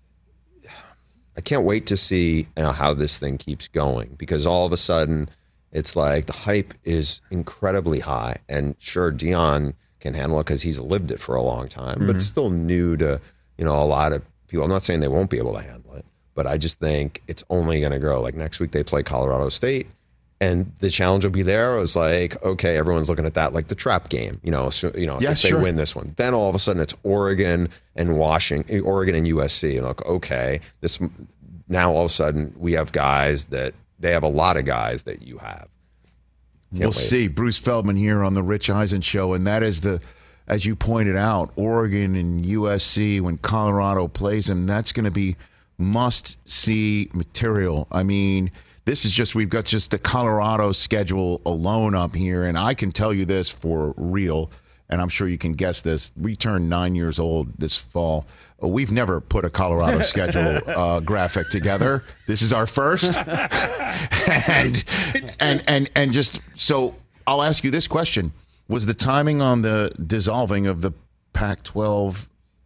I can't wait to see you know, how this thing keeps going because all of a sudden it's like the hype is incredibly high, and sure, Deion can handle it because he's lived it for a long time, mm-hmm. but it's still new to, you know, a lot of people. I'm not saying they won't be able to handle it, but I just think it's only going to grow. Like next week they play Colorado State and the challenge will be there. It was like, okay, everyone's looking at that like the trap game, you know, so, you know, yeah, if sure. they win this one, then all of a sudden it's Oregon and Washington, Oregon and U S C. And like, okay, this now all of a sudden we have guys that they have a lot of guys that you have. Can't we'll wait. see. Bruce Feldman here on the Rich Eisen Show, and that is the, as you pointed out, Oregon and U S C when Colorado plays them. That's going to be must-see material. I mean, this is just we've got just the Colorado schedule alone up here, and I can tell you this for real, and I'm sure you can guess this. We turn nine years old this fall. We've never put a Colorado schedule uh, graphic together. This is our first. and, and and and just so I'll ask you this question. Was the timing on the dissolving of the Pac twelve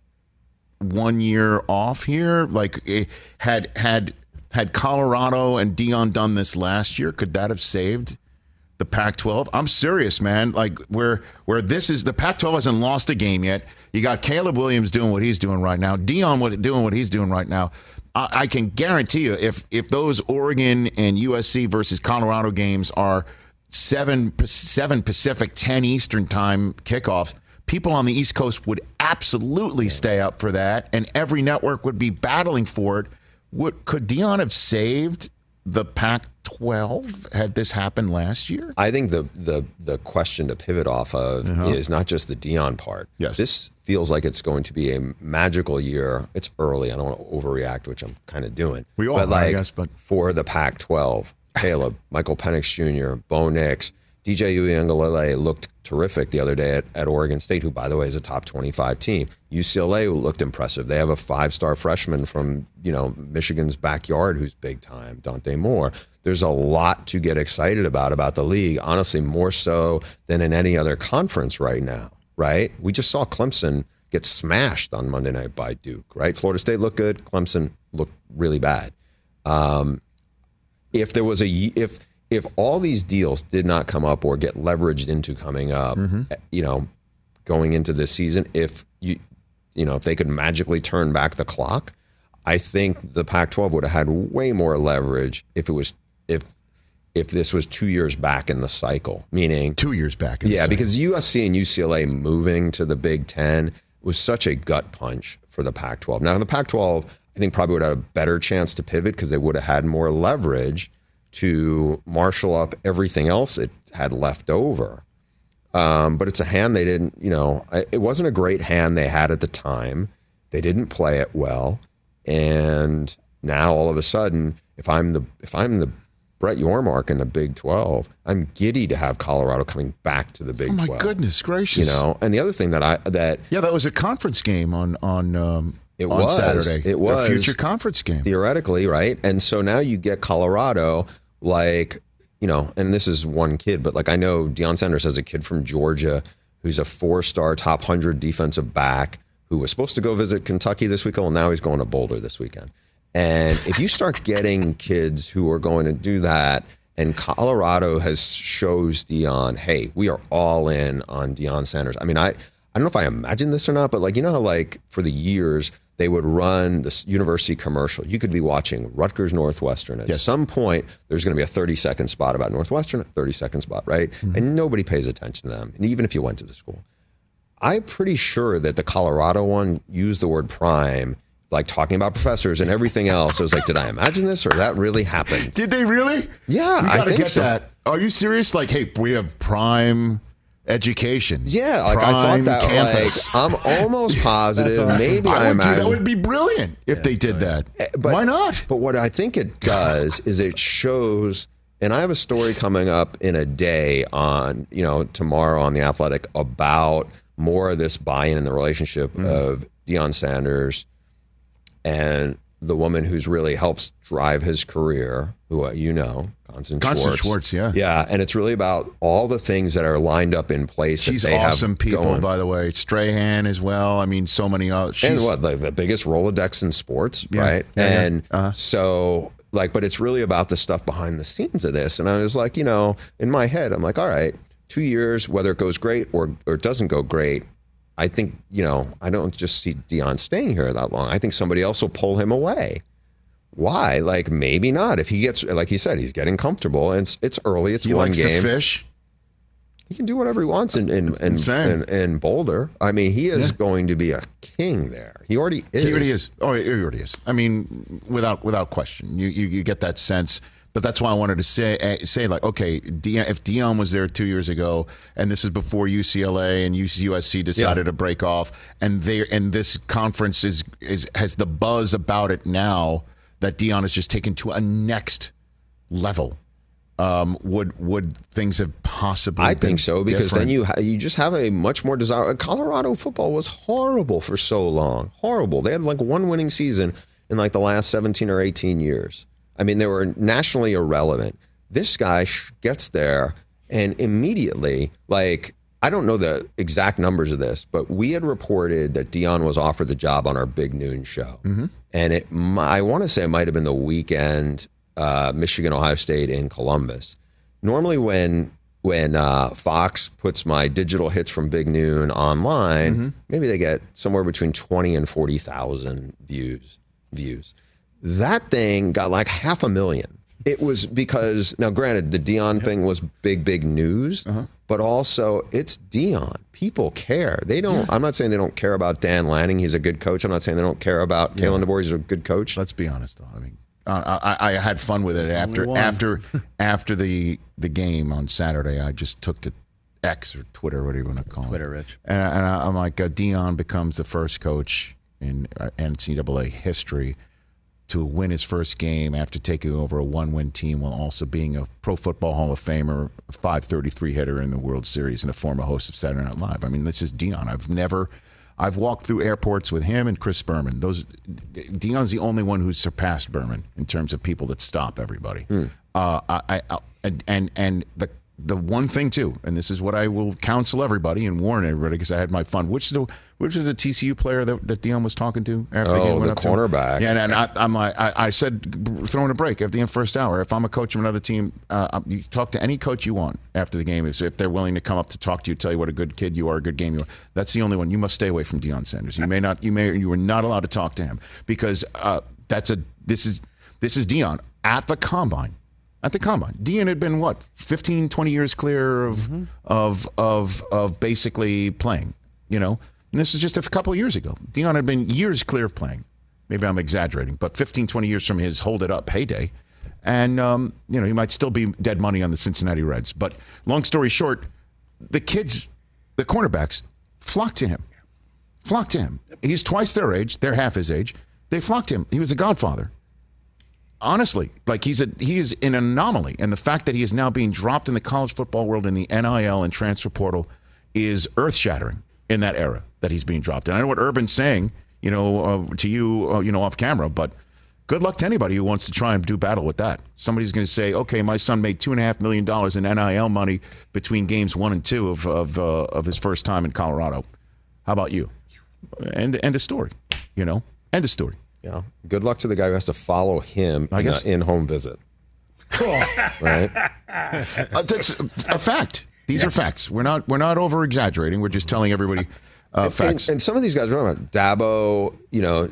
one year off here? Like, it had had had Colorado and Deion done this last year, could that have saved the Pac twelve? I'm serious, man. Like, where where this is, the Pac twelve hasn't lost a game yet. You got Caleb Williams doing what he's doing right now, Deion what, doing what he's doing right now. I, I can guarantee you, if if those Oregon and U S C versus Colorado games are seven seven Pacific, ten Eastern time kickoffs, people on the East Coast would absolutely stay up for that, and every network would be battling for it. What, could Deion have saved the Pac twelve had this happened last year? I think the the the question to pivot off of uh-huh. is not just the Deion part. Yes. This feels like it's going to be a magical year. It's early. I don't want to overreact, which I'm kind of doing. We all but are, like, I guess, but for the Pac twelve, Caleb, Michael Penix Junior, Bo Nix, D J Uiagalelei looked terrific the other day at, at Oregon State, who, by the way, is a top twenty-five team. U C L A looked impressive. They have a five-star freshman from, you know, Michigan's backyard who's big time, Dante Moore. There's a lot to get excited about about the league, honestly, more so than in any other conference right now, right? We just saw Clemson get smashed on Monday night by Duke, right? Florida State looked good. Clemson looked really bad. Um, if there was a if if all these deals did not come up or get leveraged into coming up, mm-hmm. you know, going into this season, if you you know if they could magically turn back the clock, I think the Pac twelve would have had way more leverage if it was if if this was two years back in the cycle, meaning two years back. In yeah, the because U S C and U C L A moving to the Big Ten was such a gut punch for the Pac twelve. Now, in the Pac twelve, I think probably would have had a better chance to pivot because they would have had more leverage to marshal up everything else it had left over. Um, but it's a hand they didn't, you know, it wasn't a great hand they had at the time. They didn't play it well. And now all of a sudden, if I'm the if I'm the Brett Yormark in the Big twelve, I'm giddy to have Colorado coming back to the Big twelve. Oh my goodness gracious! You know, and the other thing that I that yeah, that was a conference game on on um, it on was Saturday. It was a future conference game theoretically, right? And so now you get Colorado, like, you know, and this is one kid, but like I know Deion Sanders has a kid from Georgia who's a four-star top one hundred defensive back who was supposed to go visit Kentucky this weekend. Well, now he's going to Boulder this weekend. And if you start getting kids who are going to do that, and Colorado has shows Deion, hey, we are all in on Deion Sanders. I mean, I, I don't know if I imagine this or not, but like, you know how like for the years they would run this university commercial. You could be watching Rutgers Northwestern. At yes. some point, there's going to be a thirty second spot about Northwestern, a thirty second spot, right? Mm-hmm. And nobody pays attention to them. And even if you went to the school, I'm pretty sure that the Colorado one used the word prime, like talking about professors and everything else. I was like, did I imagine this or that really happened? Did they really? Yeah, we I gotta think get so. that. Are you serious? Like, hey, we have prime education. Yeah, like prime I thought that. campus. Like, I'm almost positive. awesome. Maybe I I, would do, imagine that would be brilliant if Yeah, they did that. But, Why not? But what I think it does is it shows, and I have a story coming up in a day on, you know, tomorrow on The Athletic about more of this buy-in in the relationship mm. of Deion Sanders and the woman who's really helps drive his career, who uh, you know, Constance, Constance Schwartz. Schwartz, yeah. Yeah, and it's really about all the things that are lined up in place. She's that they awesome have people, going. by the way. Strahan as well. I mean, so many other. And what, like the biggest Rolodex in sports, Yeah, right? yeah, yeah. and Uh-huh. so, like, but it's really about the stuff behind the scenes of this. And I was like, you know, in my head, I'm like, all right, two years, whether it goes great or, or it doesn't go great, I think, you know, I don't just see Deion staying here that long. I think somebody else will pull him away. Why? Like, maybe not. If he gets, like he said, he's getting comfortable, and it's, it's early. It's He one likes game. to fish. He can do whatever he wants in in, in, saying. in, in Boulder. I mean, he is Yeah. going to be a king there. He already is. He already is. Oh, he already is. I mean, without without question, you you, you get that sense. But that's why I wanted to say uh, say like, okay, Deion, if Deion was there two years ago, and this is before U C L A and U S C decided Yeah. to break off, and they and this conference is is has the buzz about it now that Deion has just taken to a next level. Um, would would things have possibly? I been think so, because different? then you ha- you just have a much more desire. Colorado football was horrible for so long, horrible. They had like one winning season in like the last seventeen or eighteen years. I mean, they were nationally irrelevant. This guy sh- gets there and immediately, like, I don't know the exact numbers of this, but we had reported that Deion was offered the job on our Big Noon show. Mm-hmm. And it, I want to say it might have been the weekend, uh, Michigan, Ohio State in Columbus. Normally when when uh, Fox puts my digital hits from Big Noon online, mm-hmm. maybe they get somewhere between twenty and forty thousand views. Views. That thing got like half a million. It was because, now granted, the Deion thing was big, big news, uh-huh. but also it's Deion. People care. They don't, yeah. I'm not saying they don't care about Dan Lanning. He's a good coach. I'm not saying they don't care about yeah. Kalen DeBoer. He's a good coach. Let's be honest, though. I mean, uh, I, I had fun with it after after after the the game on Saturday. I just took to X or Twitter, whatever you want to call it. Twitter, Rich. And, and I, I'm like, uh, Deion becomes the first coach in uh, N C double A history to win his first game after taking over a one-win team while also being a Pro Football Hall of Famer, a five thirty-three hitter in the World Series, and a former host of Saturday Night Live. I mean, this is Deion. I've never, I've walked through airports with him and Chris Berman. Those, Deion's the only one who's surpassed Berman in terms of people that stop everybody. Hmm. Uh, I, I, and and and the the one thing too, and this is what I will counsel everybody and warn everybody because I had my fun. Which the which is a T C U player that, that Deion was talking to after oh, the game went the up cornerback. To him? Yeah, and I, I'm like, I, I said, throwing a break after the first hour. If I'm a coach of another team, uh, you talk to any coach you want after the game. Is if they're willing to come up to talk to you, tell you what a good kid you are, a good game you are. That's the only one. You must stay away from Deion Sanders. You may not. You may. You are not allowed to talk to him because uh, that's a. This is this is Deion at the combine. At the combine, Deion had been what fifteen, twenty years clear of mm-hmm. of of of basically playing, you know. And this was just a couple of years ago. Deion had been years clear of playing. Maybe I'm exaggerating, but fifteen, twenty years from his hold it up heyday, and um, you know he might still be dead money on the Cincinnati Reds. But long story short, the kids, the cornerbacks, flocked to him, flocked to him. He's twice their age. They're half his age. They flocked to him. He was a godfather. Honestly, like he's a he is an anomaly, and the fact that he is now being dropped in the college football world in the N I L and transfer portal is earth-shattering in that era that he's being dropped. And I know what Urban's saying, you know, uh, to you, uh, you know, off camera, but good luck to anybody who wants to try and do battle with that. Somebody's going to say, okay, my son made two and a half million dollars in N I L money between games one and two of of uh, of his first time in Colorado. How about you? End end of story. You know, end of story. Yeah. Good luck to the guy who has to follow him I in guess. an in-home visit. Right? Uh, that's a fact. These yeah. are facts. We're not we're not over exaggerating. We're just telling everybody uh, facts. And, and some of these guys, remember Dabo, you know,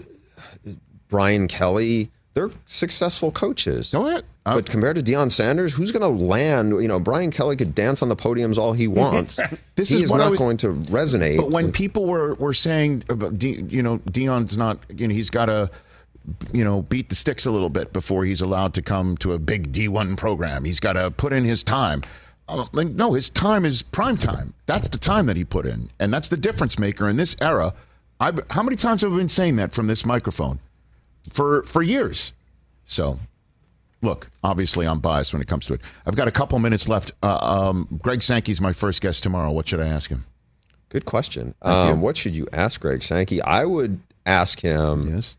Brian Kelly, they're successful coaches. Oh, yeah. Uh, but compared to Deion Sanders, who's going to land? You know, Brian Kelly could dance on the podiums all he wants. this he is, is not was, going to resonate. But when people were, were saying, about De, you know, Deion's not, you know, he's got to, you know, beat the sticks a little bit before he's allowed to come to a big D one program. He's got to put in his time. Uh, no, his time is prime time. That's the time that he put in. And that's the difference maker in this era. I've, how many times have I been saying that from this microphone? For for years. So, look, obviously I'm biased when it comes to it. I've got a couple minutes left. Uh, um, Greg Sankey's my first guest tomorrow. What should I ask him? Good question. Um, what should you ask Greg Sankey? I would ask him yes.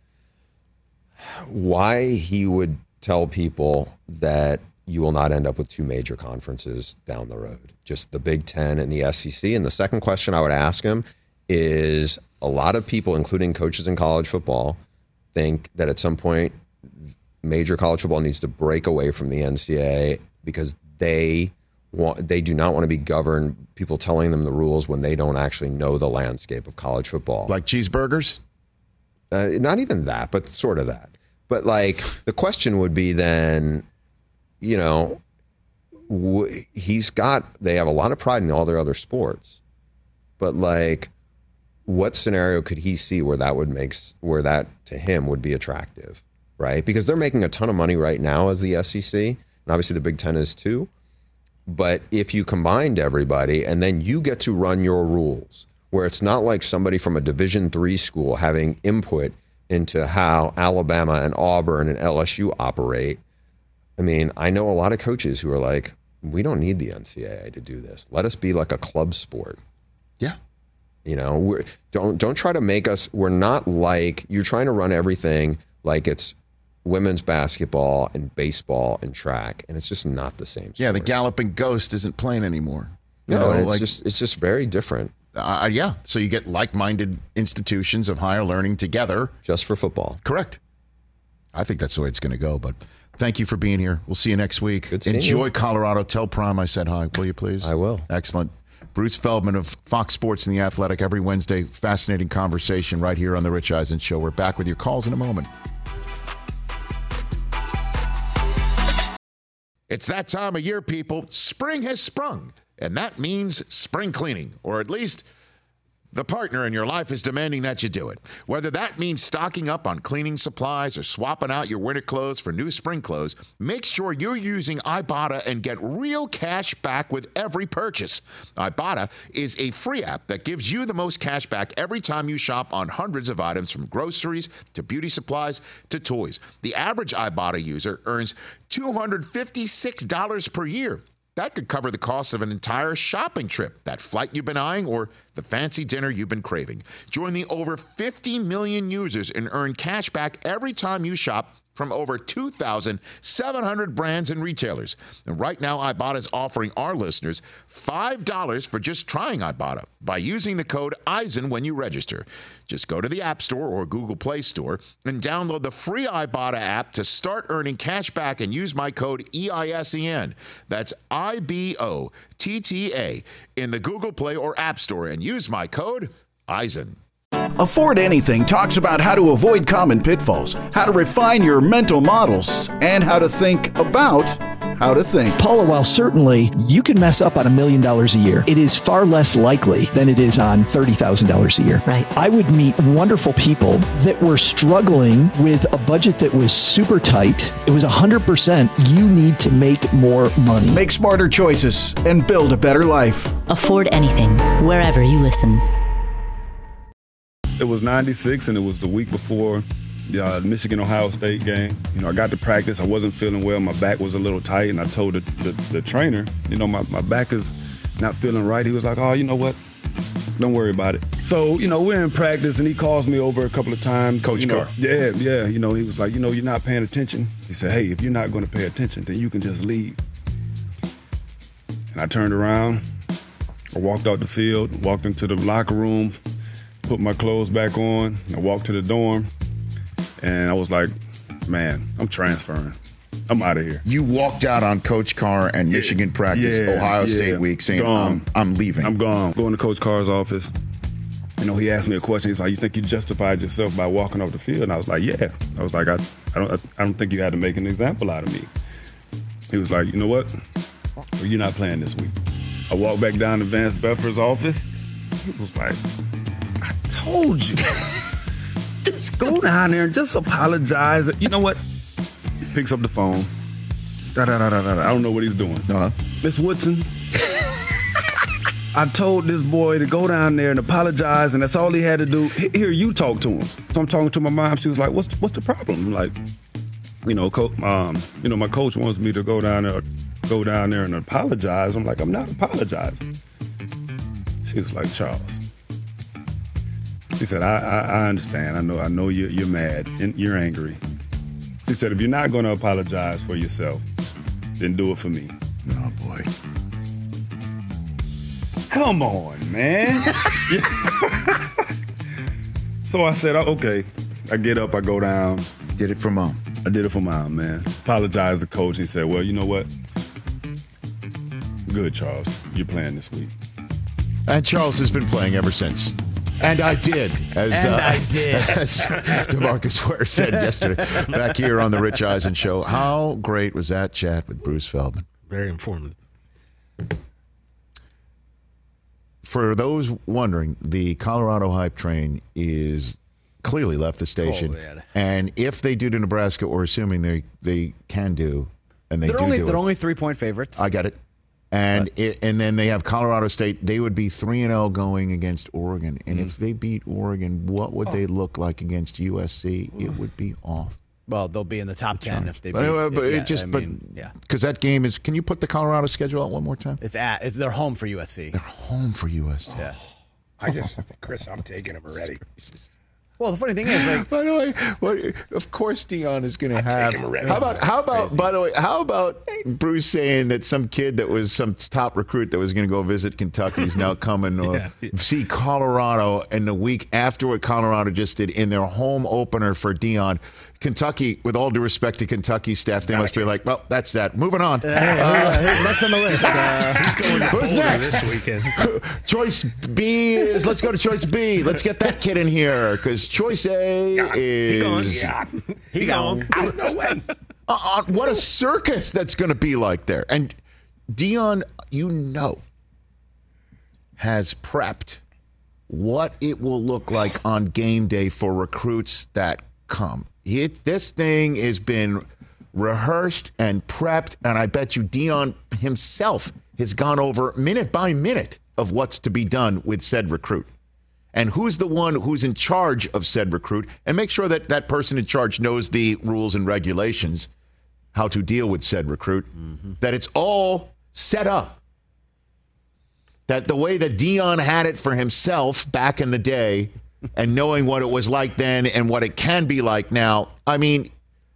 why he would tell people that you will not end up with two major conferences down the road, just the Big Ten and the S E C. And the second question I would ask him is a lot of people, including coaches in college football, think that at some point major college football needs to break away from the N C double A because they want they do not want to be governed, people telling them the rules when they don't actually know the landscape of college football. Like cheeseburgers? Uh, not even that, but sort of that. But like the question would be then, you know, w- he's got, they have a lot of pride in all their other sports, but like, what scenario could he see where that would make, where that to him would be attractive, right? Because they're making a ton of money right now as the S E C, and obviously the Big Ten is too. But if you combined everybody and then you get to run your rules, where it's not like somebody from a Division three school having input into how Alabama and Auburn and L S U operate. I mean, I know a lot of coaches who are like, we don't need the N C double A to do this. Let us be like a club sport. Yeah. You know, we're, don't don't try to make us, we're not like, you're trying to run everything like it's women's basketball and baseball and track, and it's just not the same sport. Yeah, the Galloping Ghost isn't playing anymore. You No, know, it's like, just it's just very different. Uh, yeah. So you get like-minded institutions of higher learning together. Just for football. Correct. I think that's the way it's going to go. But thank you for being here. We'll see you next week. Good seeing Enjoy you. Colorado. Tell Prime I said hi, will you please? I will. Excellent. Bruce Feldman of Fox Sports and The Athletic every Wednesday. Fascinating conversation right here on The Rich Eisen Show. We're back with your calls in a moment. It's that time of year, people. Spring has sprung, and that means spring cleaning, or at least the partner in your life is demanding that you do it. Whether that means stocking up on cleaning supplies or swapping out your winter clothes for new spring clothes, make sure you're using Ibotta and get real cash back with every purchase. Ibotta is a free app that gives you the most cash back every time you shop on hundreds of items, from groceries to beauty supplies to toys. The average Ibotta user earns two hundred fifty-six dollars per year. That could cover the cost of an entire shopping trip, that flight you've been eyeing, or the fancy dinner you've been craving. Join the over fifty million users and earn cash back every time you shop from over two thousand seven hundred brands and retailers. And right now, Ibotta is offering our listeners five dollars for just trying Ibotta by using the code Eisen when you register. Just go to the App Store or Google Play Store and download the free Ibotta app to start earning cash back and use my code E I S E N. That's I B O T T A in the Google Play or App Store and use my code Eisen. Afford Anything talks about how to avoid common pitfalls, how to refine your mental models, and how to think about how to think. Paula, while certainly you can mess up on a million dollars a year, it is far less likely than it is on thirty thousand dollars a year. Right. I would meet wonderful people that were struggling with a budget that was super tight. It was one hundred percent you need to make more money. Make smarter choices and build a better life. Afford Anything, wherever you listen. It was ninety-six, and it was the week before the uh, Michigan-Ohio State game. You know, I got to practice. I wasn't feeling well. My back was a little tight, and I told the, the, the trainer, you know, my, my back is not feeling right. He was like, oh, you know what? Don't worry about it. So, you know, we're in practice, and he calls me over a couple of times. Coach you know, Carr. Yeah, yeah. You know, he was like, you know, you're not paying attention. He said, hey, if you're not going to pay attention, then you can just leave. And I turned around. I walked out the field, walked into the locker room, put my clothes back on. I walked to the dorm, and I was like, man, I'm transferring. I'm out of here. You walked out on Coach Carr and Yeah, Michigan practice, yeah, Ohio yeah. State week, saying, Gone. I'm, I'm leaving. I'm gone. Going to Coach Carr's office. You know, he asked me a question. He's like, you think you justified yourself by walking off the field? And I was like, yeah. I was like, I, I don't I don't think you had to make an example out of me. He was like, you know what? Well, you're not playing this week. I walked back down to Vance Beffer's office. He was like, I told you. Just go down there and just apologize. You know what? He picks up the phone. Da, da, da, da, da. I don't know what he's doing. Uh-huh. Miss Woodson, I told this boy to go down there and apologize, and that's all he had to do. H- Here, you talk to him. So I'm talking to my mom. She was like, "What's what's the problem?" I'm like, you know, co- um, you know, my coach wants me to go down there, go down there and apologize. I'm like, I'm not apologizing. She was like, Charles. She said, I, I, I understand. I know, I know you're, you're mad and you're angry. She said, if you're not going to apologize for yourself, then do it for me. Oh, boy. Come on, man. So I said, oh, okay. I get up, I go down. Did it for mom. I did it for mom, man. Apologized to coach. He said, well, you know what? Good, Charles. You're playing this week. And Charles has been playing ever since. And I did, as, And uh, I did. as DeMarcus Ware said yesterday, back here on the Rich Eisen Show. How great was that chat with Bruce Feldman? Very informative. For those wondering, the Colorado hype train is clearly left the station. Oh, man. And if they do to Nebraska, or assuming they they can do, and they They're do only do they're it, only three point favorites. I get it. And it, and then they have Colorado State. They would be three and zero going against Oregon. And Mm-hmm. if they beat Oregon, what would they look like against U S C? It would be off. Well, they'll be in the top ten if they. But, beat, anyway, but yeah, it just I but mean, yeah, because that game is. Can you put the Colorado schedule out one more time? it's at it's they're home for U S C. They're home for U S C. Yeah. I just, Chris, I'm taking him already. Well, the funny thing is, like, by the way, what, of course Dion is going to have. him already. How about? How about? Crazy. By the way, how about Bruce saying that some kid that was some top recruit that was going to go visit Kentucky is now coming to Yeah. see Colorado, and the week after what Colorado just did in their home opener for Dion. Kentucky, with all due respect to Kentucky staff, they must be like, well, that's that. Moving on. hey, uh, next on the list. Uh, He's going to Who's Boulder next? this weekend. Choice B is, let's go to choice B. Let's get that kid in here because choice A He gone. is. Yeah. He gone. No way. Uh, uh, what a circus that's going to be like there. And Dion, you know, has prepped what it will look like on game day for recruits that come. It, this thing has been rehearsed and prepped, and I bet you Dion himself has gone over minute by minute of what's to be done with said recruit. And who's the one who's in charge of said recruit, and make sure that that person in charge knows the rules and regulations, how to deal with said recruit, mm-hmm. that it's all set up. That the way that Dion had it for himself back in the day and knowing what it was like then and what it can be like now, I mean,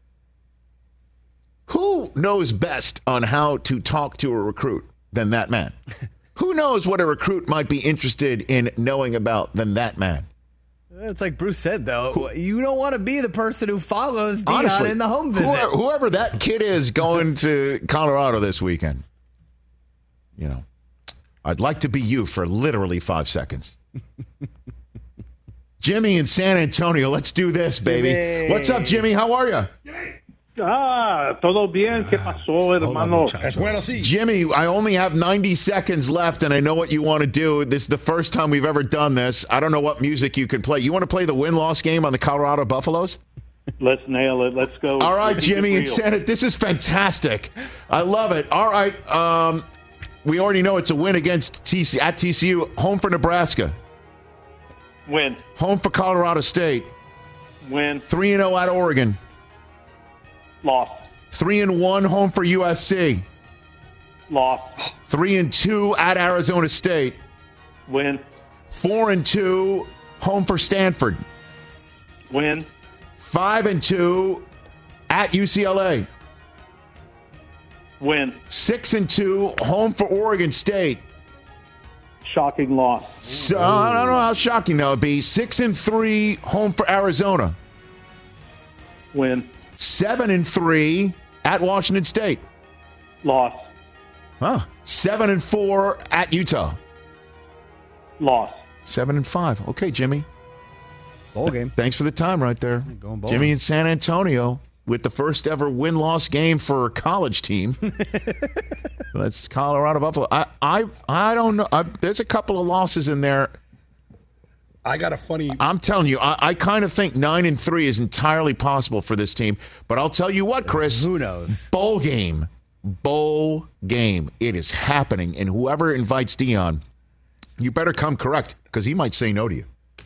who knows best on how to talk to a recruit than that man? Who knows what a recruit might be interested in knowing about than that man? it's like Bruce said, though. You don't want to be the person who follows Dion Honestly, in the home visit. Whoever, whoever that kid is going to Colorado this weekend, you know, I'd like to be you for literally five seconds. Jimmy in San Antonio, let's do this, baby. Jimmy. What's up, Jimmy? How are you? Ah, todo bien. ¿Qué pasó, hermano? Jimmy, I only have ninety seconds left, and I know what you want to do. This is the first time we've ever done this. I don't know what music you can play. You want to play the win-loss game on the Colorado Buffaloes? Let's nail it. Let's go. All right, Let's keep Jimmy it and real. Senate, this is fantastic. I love it. All right, um, we already know it's a win against T C at T C U. Home for Nebraska. Win. Home for Colorado State. Win. three and oh at Oregon. Loss. three and one home for U S C. Loss. three and two at Arizona State. Win. four and two home for Stanford. Win. five and two at U C L A. Win. six and two home for Oregon State. Shocking loss. So, I don't know how shocking that would be. six and three home for Arizona. Win. seven and three at Washington State. Loss. Huh. seven and four at Utah. Loss. seven and five. Okay, Jimmy. Bowl game. Thanks for the time right there. Going bowling. Jimmy in San Antonio with the first ever win-loss game for a college team. That's Colorado Buffalo. I I, I don't know. I, there's a couple of losses in there. I got a funny. I'm telling you, I, I kind of think nine and three is entirely possible for this team. But I'll tell you what, Chris. Who knows? Bowl game. Bowl game. It is happening. And whoever invites Dion, you better come correct because he might say no to you.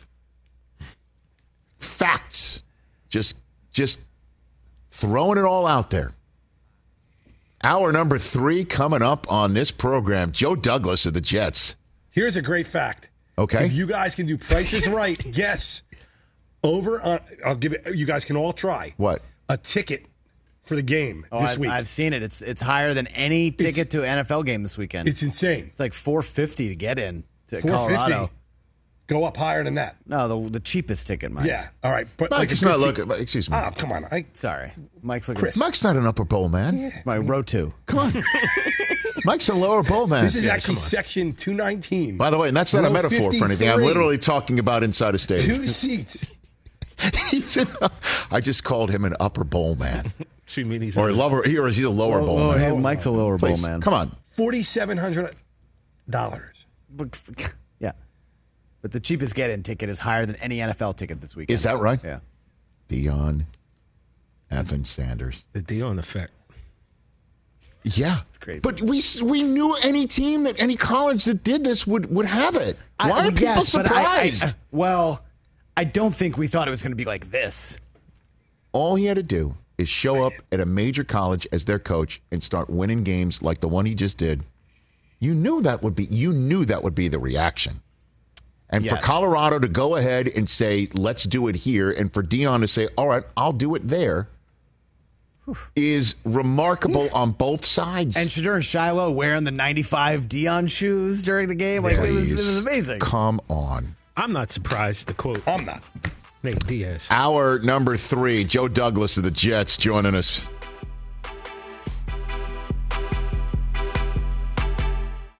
Facts. Just, just throwing it all out there. Hour number three coming up on this program. Joe Douglas of the Jets. Here's a great fact. Okay. If you guys can do prices right, guess over on. I'll give it. You guys can all try. What? A ticket for the game Oh, this I've, week. I've seen it. It's it's higher than any ticket to an N F L game this weekend. It's insane. It's like four fifty to get in to four fifty. Colorado. Go up higher than that. No, the the cheapest ticket, Mike. Yeah. All right. But Mike like is a good not seat- looking. Excuse me. Ah, come on. I, Sorry, Mike's looking. Chris. Mike's not an upper bowl man. My row two. Come on. Mike's a lower bowl man. This is Yeah, actually come on. section two nineteen. By the way, and that's not a Row metaphor for anything. I'm fifty-three. literally talking about inside a stadium. Two seats. He's an, I just called him an upper bowl man. She mean he's Or a- lower, he or is he a lower Oh, bowl oh, man? hey, Mike's a lower Please, bowl man. Come on. Forty-seven hundred dollars. Yeah, but the cheapest get-in ticket is higher than any N F L ticket this weekend. Is that right? Yeah. Dion Evan Sanders. The Dion effect. Yeah. It's crazy. But we we knew any team that any college that did this would, would have it. Why I- are people yes, but I- I- surprised? well, I don't think we thought it was going to be like this. All he had to do is show up at a major college as their coach and start winning games like the one he just did. You knew that would be you knew that would be the reaction. And Yes. for Colorado to go ahead and say, let's do it here, and for Dion to say, all right, I'll do it there, is remarkable on both sides. And Shedeur and Shiloh wearing the ninety-five Dion shoes during the game. Like, it was, it was amazing. Come on. I'm not surprised to quote. I'm not. Nate Diaz. Our number three, Joe Douglas of the Jets, joining us.